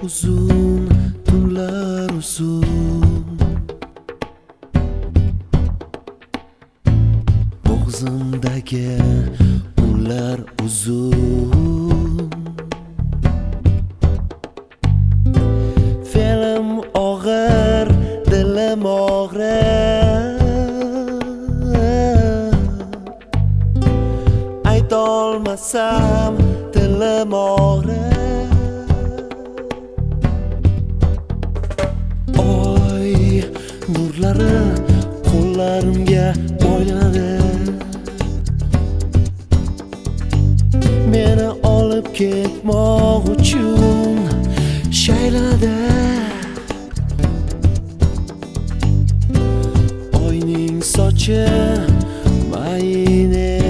uzun, tunlar uzun. Bo'g'zimdagi unlar uzun. Fe'lim og'ir, dilim og'rir. Aytolmasam dilim og'rir. Oy nurlari qo'llarimga boylanadi. Meni olib ketmoq uchun shaylanadi. Oyning sochi mayne,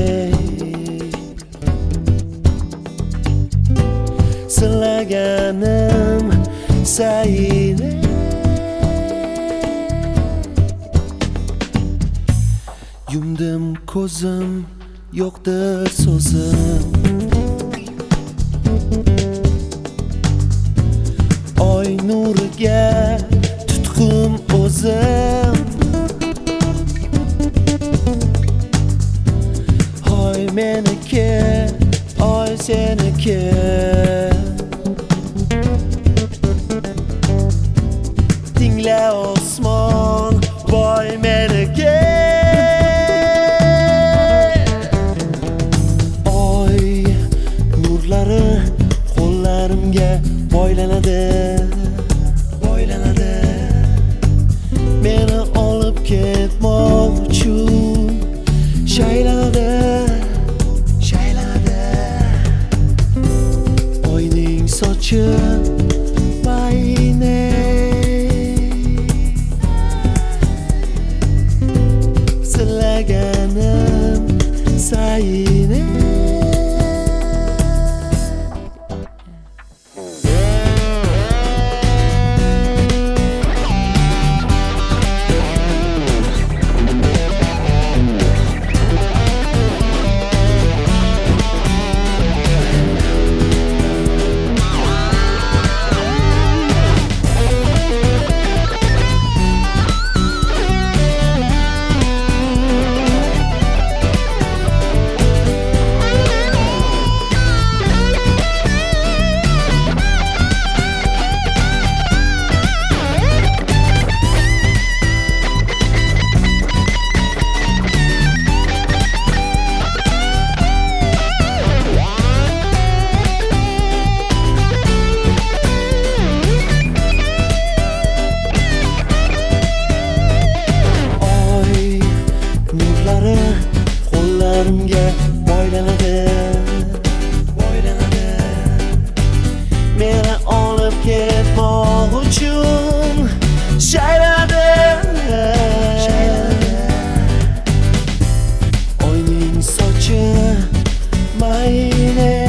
silaganim sayine. Yumdim ko'zim, yo'qdir so'zim. Oy nuriga tutqum o'zim. Oy meniki, oy seniki. Tingla osmon, voy meniki. Oy nurlari qo'llarimga boylanadi, boylanadi. Meni olib ketmoq uchun shaylanadi, shaylanadi. Oyning sochi mayne, silaganim sayine. Qo'llarimga boylanadi, boylanadi. Meni olib ketmoq uchun shaylanadi, shaylanadi. Oyning sochi mayne,